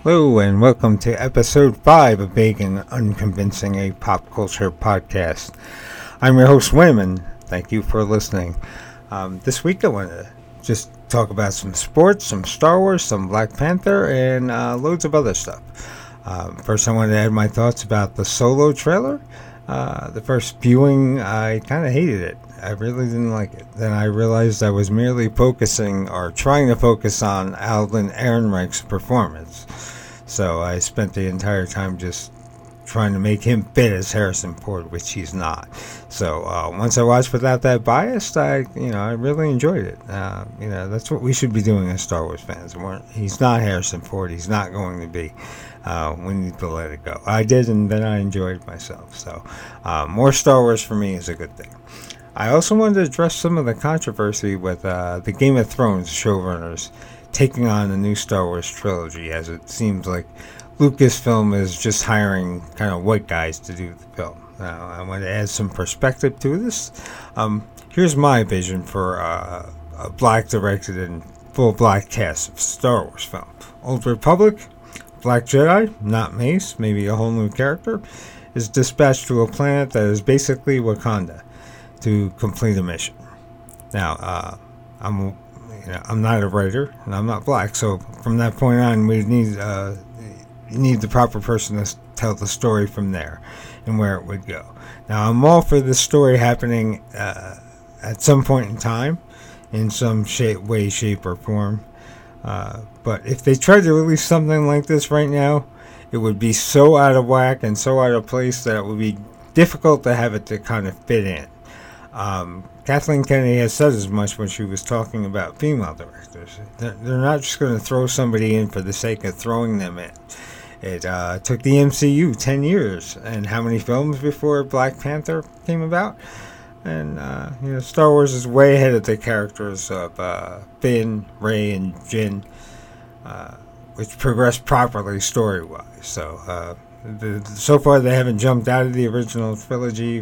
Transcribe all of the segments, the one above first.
Hello and welcome to episode 5 of Vague and Unconvincing, a pop culture podcast. I'm your host, Wim, and thank you for listening. This week I want to just talk about some sports, some Star Wars, some Black Panther, and loads of other stuff. First I want to add my thoughts about the Solo trailer. The first viewing, I kind of hated it. I really didn't like it. Then I realized I was merely focusing or trying to focus on Alden Ehrenreich's performance. So I spent the entire time just trying to make him fit as Harrison Ford, which he's not. So once I watched without that bias, I really enjoyed it. That's what we should be doing as Star Wars fans. He's not Harrison Ford. He's not going to be. We need to let it go. I did, and then I enjoyed myself. So more Star Wars for me is a good thing. I also wanted to address some of the controversy with the Game of Thrones showrunners taking on the new Star Wars trilogy, as it seems like Lucasfilm is just hiring kind of white guys to do the film. Now, I want to add some perspective to this. Here's my vision for a black-directed and full black cast of Star Wars film. Old Republic, Black Jedi, not Mace, maybe a whole new character, is dispatched to a planet that is basically Wakanda to complete a mission. Now, I'm not a writer, and I'm not black, so from that point on, we need the proper person to tell the story from there and where it would go. Now, I'm all for this story happening at some point in time, in some way, shape, or form. But if they tried to release something like this right now, it would be so out of whack and so out of place that it would be difficult to have it to kind of fit in. Kathleen Kennedy has said as much when she was talking about female directors. They're not just going to throw somebody in for the sake of throwing them in. It took the MCU 10 years, and how many films before Black Panther came about? And Star Wars is way ahead of the characters of Finn, Rey, and Jyn, which progressed properly story-wise. So so far they haven't jumped out of the original trilogy,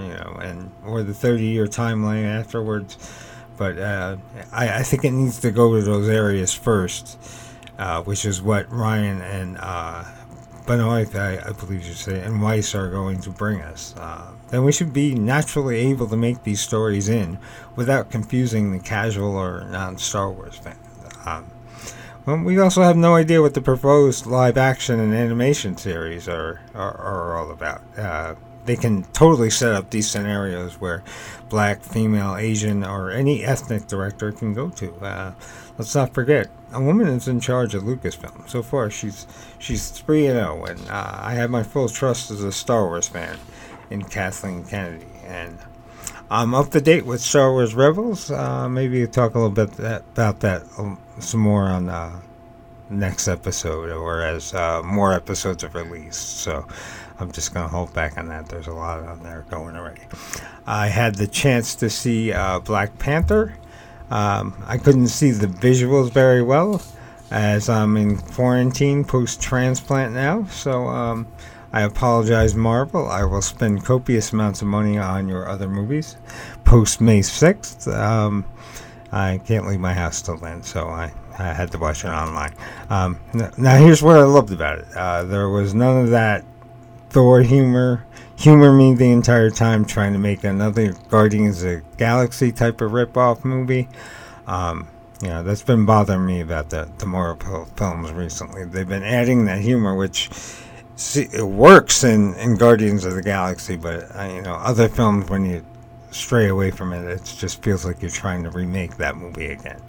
or the 30-year timeline afterwards. But I think it needs to go to those areas first, which is what Ryan and Benoit, I believe you say, and Weiss are going to bring us. Then we should be naturally able to make these stories in without confusing the casual or non-Star Wars fan. Well, we also have no idea what the proposed live-action and animation series are all about. They can totally set up these scenarios where black, female, Asian, or any ethnic director can go to. Let's not forget, a woman is in charge of Lucasfilm. So far, she's 3-0, and I have my full trust as a Star Wars fan in Kathleen Kennedy. And I'm up to date with Star Wars Rebels. Maybe we'll talk a little bit about that some more on next episode, or as more episodes are released. So I'm just going to hold back on that. There's a lot on there going already. I had the chance to see Black Panther. I couldn't see the visuals very well, as I'm in quarantine post-transplant now. So I apologize, Marvel. I will spend copious amounts of money on your other movies post-May 6th. I can't leave my house till then, so I had to watch it online. Now, here's what I loved about it. There was none of that Thor humor me the entire time, trying to make another Guardians of the Galaxy type of rip-off movie. That's been bothering me about the Marvel films recently. They've been adding that humor, which it works in Guardians of the Galaxy, but other films, when you stray away from it, it just feels like you're trying to remake that movie again.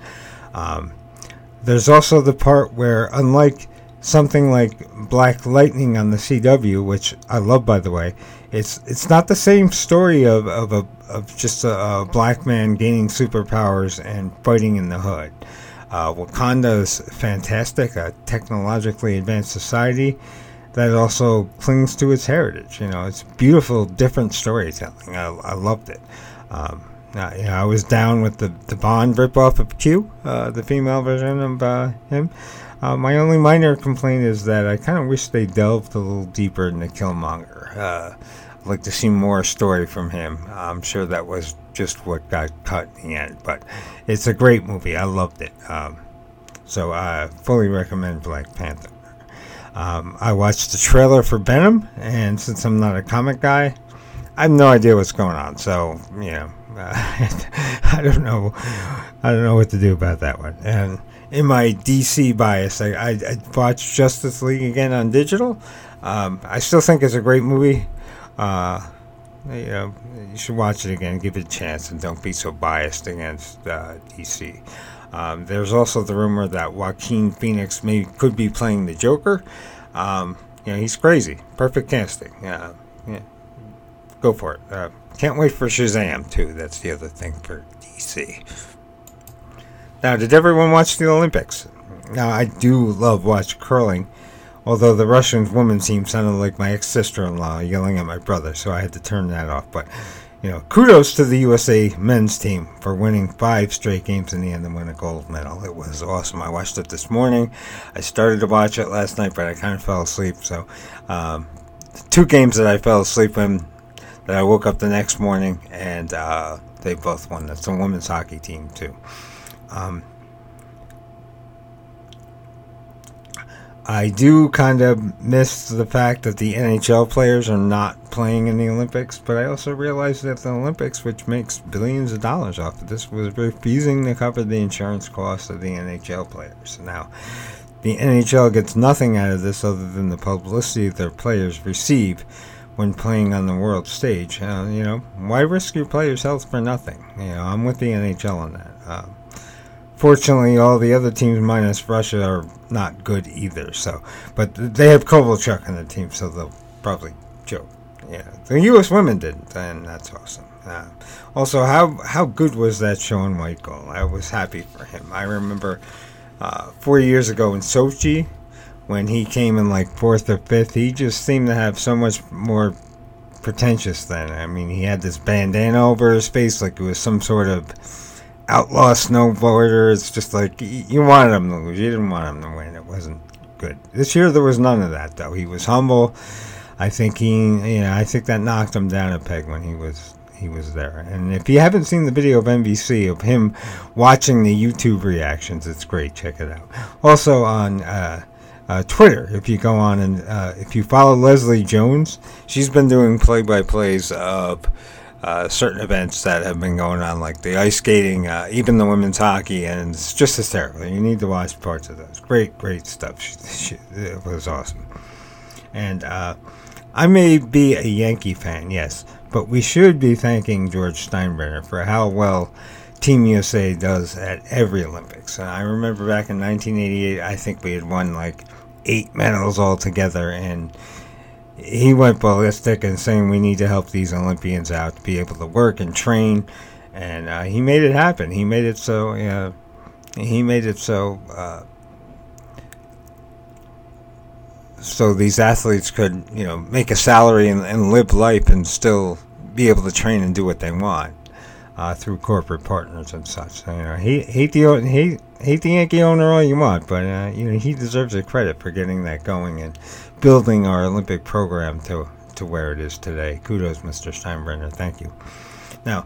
There's also the part where, unlike something like Black Lightning on the CW, which I love, by the way, it's not the same story of just a black man gaining superpowers and fighting in the hood. Wakanda is fantastic, a technologically advanced society that also clings to its heritage. It's beautiful, different storytelling. I loved it. I was down with the Bond ripoff of Q, the female version of him. My only minor complaint is that I kind of wish they delved a little deeper into Killmonger. I'd like to see more story from him. I'm sure that was just what got cut in the end, but it's a great movie. I loved it. So I fully recommend Black Panther. I watched the trailer for Venom, and since I'm not a comic guy, I have no idea what's going on. So, I don't know. I don't know what to do about that one. And in my DC bias, I watched Justice League again on digital. I still think it's a great movie. You should watch it again, give it a chance, and don't be so biased against DC. There's also the rumor that Joaquin Phoenix could be playing the Joker. He's crazy. Perfect casting. Go for it. Can't wait for Shazam, too. That's the other thing for DC. Now, did everyone watch the Olympics? Now, I do love watch curling, although the Russian women's team sounded like my ex-sister-in-law yelling at my brother, so I had to turn that off. But, kudos to the USA men's team for winning 5 straight games in the end and winning a gold medal. It was awesome. I watched it this morning. I started to watch it last night, but I kind of fell asleep. So, 2 games that I fell asleep in, that I woke up the next morning, and they both won. That's a women's hockey team, too. I do kind of miss the fact that the NHL players are not playing in the Olympics, but I also realized that the Olympics, which makes billions of dollars off of this, was refusing to cover the insurance costs of the NHL players. Now, the NHL gets nothing out of this other than the publicity their players receive when playing on the world stage. Why risk your players' health for nothing? I'm with the NHL on that. Fortunately, all the other teams minus Russia are not good either. But they have Kovalchuk on the team, so they'll probably joke. The U.S. women didn't, and that's awesome. Also, how good was that Shaun White goal? I was happy for him. I remember 4 years ago in Sochi, when he came in like 4th or 5th, he just seemed to have so much more pretentious then. I mean, he had this bandana over his face like it was some sort of outlaw snowboarder. It's just like you wanted him to lose. You didn't want him to win. It wasn't good. This year there was none of that, though. He was humble. I think I think that knocked him down a peg when he was there. And if you haven't seen the video of NBC of him watching the YouTube reactions, it's great. Check it out. Also on Twitter, if you go on and if you follow Leslie Jones, she's been doing play-by-plays of certain events that have been going on, like the ice skating, even the women's hockey, and it's just hysterical. You need to watch parts of those. Great stuff. It was awesome. And I may be a Yankee fan, yes, but we should be thanking George Steinbrenner for how well Team USA does at every Olympics. I remember back in 1988, I think we had won like 8 medals altogether, and he went ballistic and saying we need to help these Olympians out to be able to work and train, and he made it happen. He made it so. So these athletes could, make a salary and live life and still be able to train and do what they want through corporate partners and such. So, hate the Yankee owner all you want, but he deserves the credit for getting that going and building our Olympic program to where it is today. Kudos, Mr. Steinbrenner. Thank you. Now,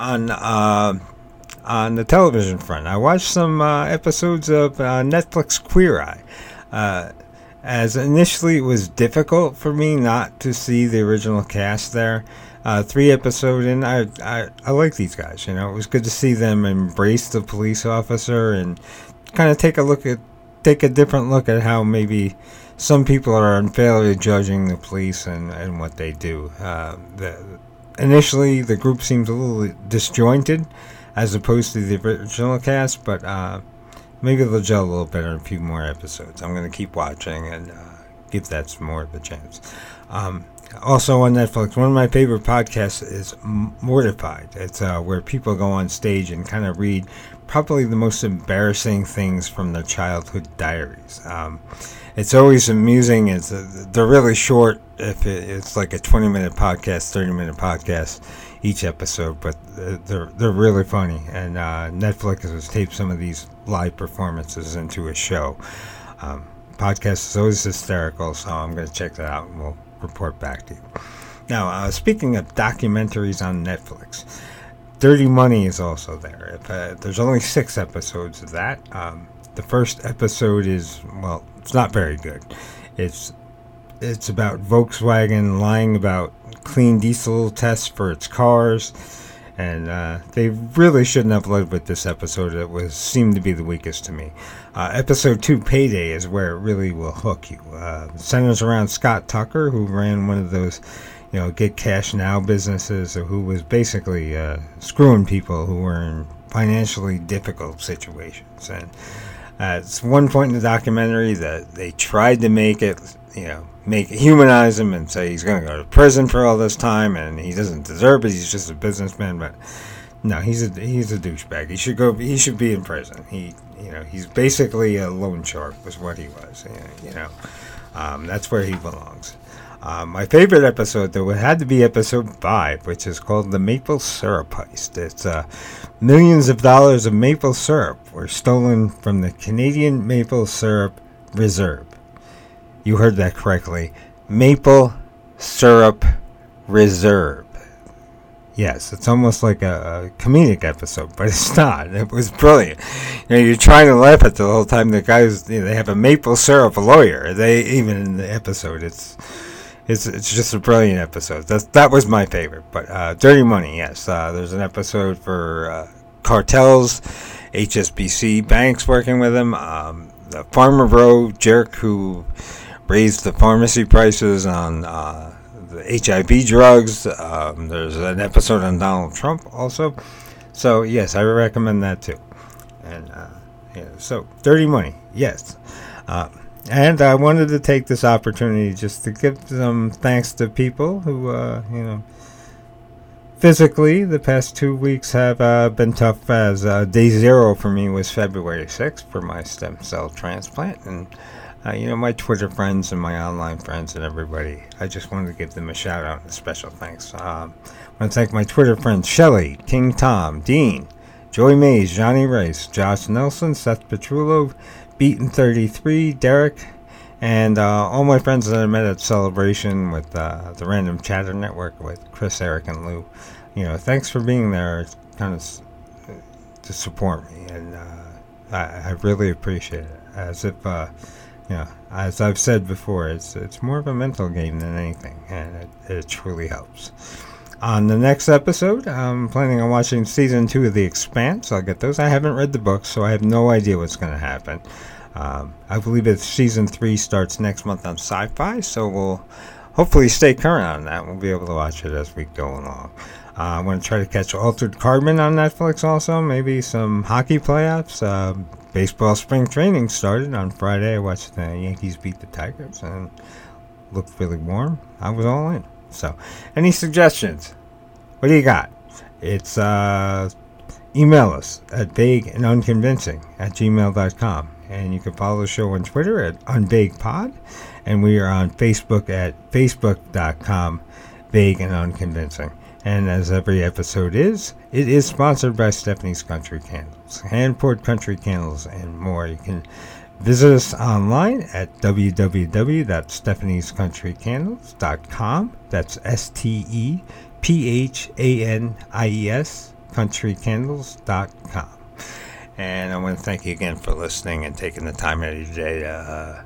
on the television front, I watched some episodes of Netflix Queer Eye. As initially it was difficult for me not to see the original cast there. 3 episodes in, I like these guys. It was good to see them embrace the police officer and kind of take a different look at how maybe some people are unfairly judging the police and what they do. Initially, the group seems a little disjointed as opposed to the original cast, but maybe they'll gel a little better in a few more episodes. I'm going to keep watching and give that some more of a chance. Also on Netflix, one of my favorite podcasts is Mortified. It's where people go on stage and kind of read probably the most embarrassing things from their childhood diaries. It's always amusing. They're really short. It's like a 20-minute podcast, 30-minute podcast each episode, but they're really funny. And Netflix has taped some of these live performances into a show. Podcast is always hysterical, so I'm going to check that out and we'll report back to you. Now, speaking of documentaries on Netflix, Dirty Money is also there. There's only 6 episodes of that. The first episode is, well, it's not very good. It's about Volkswagen lying about clean diesel tests for its cars, and they really shouldn't have led with this episode. It seemed to be the weakest to me. Episode 2, Payday, is where it really will hook you. Centers around Scott Tucker, who ran one of those, get cash now businesses, who was basically screwing people who were in financially difficult situations. And at one point in the documentary that they tried to make it humanize him and say he's going to go to prison for all this time and he doesn't deserve it. He's just a businessman, but no, he's a douchebag. He should be in prison. He's basically a loan shark was what he was. That's where he belongs. My favorite episode, though, it had to be episode 5, which is called The Maple Syrup Heist. It's millions of dollars of maple syrup were stolen from the Canadian Maple Syrup Reserve. You heard that correctly. Maple Syrup Reserve. Yes, it's almost like a comedic episode, but it's not. It was brilliant. You're trying to laugh at the whole time. The guys, they have a maple syrup lawyer. Even in the episode, it's just a brilliant episode. That was my favorite. But Dirty Money, yes. There's an episode for cartels, HSBC banks working with them. The Farmer Bro jerk who raised the pharmacy prices on the HIV drugs. There's an episode on Donald Trump also. So, yes, I recommend that too. And, so, Dirty Money, yes. And I wanted to take this opportunity just to give some thanks to people who, physically, the past 2 weeks have been tough, as day 0 for me was February 6th for my stem cell transplant. And my Twitter friends and my online friends and everybody, I just wanted to give them a shout out and a special thanks. I want to thank my Twitter friends Shelly, King Tom, Dean, Joey Mays, Johnny Rice, Josh Nelson, Seth Petrullo, Beaton33, Derek, and all my friends that I met at Celebration with the Random Chatter Network with Chris, Eric, and Lou. Thanks for being there kind of to support me, and I really appreciate it. As if as I've said before, it's more of a mental game than anything, and it truly helps. On the next episode, I'm planning on watching Season 2 of The Expanse. I'll get those. I haven't read the books, so I have no idea what's going to happen. I believe that Season 3 starts next month on Sci-Fi, so we'll hopefully stay current on that. We'll be able to watch it as we go along. I'm going to try to catch Altered Carbon on Netflix also, maybe some hockey playoffs. Baseball spring training started on Friday. I watched the Yankees beat the Tigers and looked really warm. I was all in. So, any suggestions? What do you got? It's email us at vagueandunconvincing@gmail.com, and you can follow the show on Twitter at unvaguepod, and we are on Facebook at facebook.com/vagueandunconvincing. And as every episode is, it is sponsored by Stephanie's Country Candles, hand-poured country candles, and more. You can visit us online at www.stephaniescountrycandles.com. That's STEPHANIES, countrycandles.com. And I want to thank you again for listening and taking the time out of your day to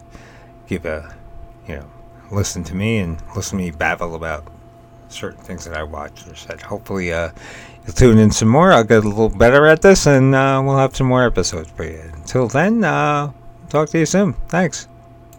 listen to me and listen to me babble about certain things that I watched or said. Hopefully you'll tune in some more. I'll get a little better at this, and we'll have some more episodes for you. Until then, talk to you soon. Thanks.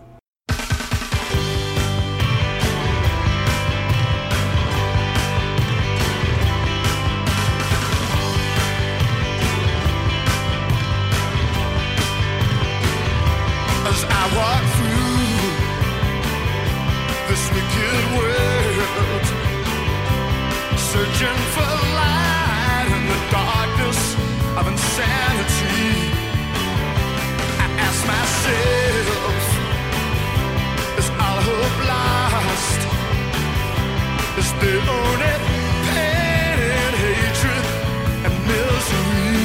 As I walk through this wicked world, searching for light in the darkness of insanity, I ask myself, is all hope lost? Is there only pain and hatred and misery?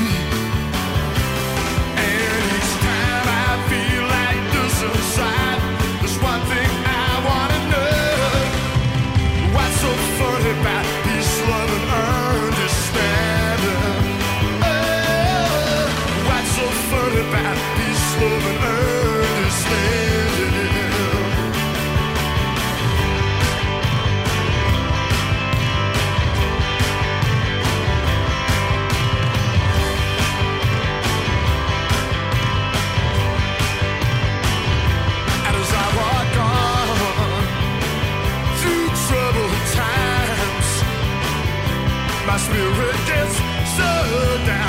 And each time I feel like this inside, there's one thing I wanna know. What's so funny about peace, love, and understanding? Oh, what's so funny about peace, love, and understanding? spirit gets so down.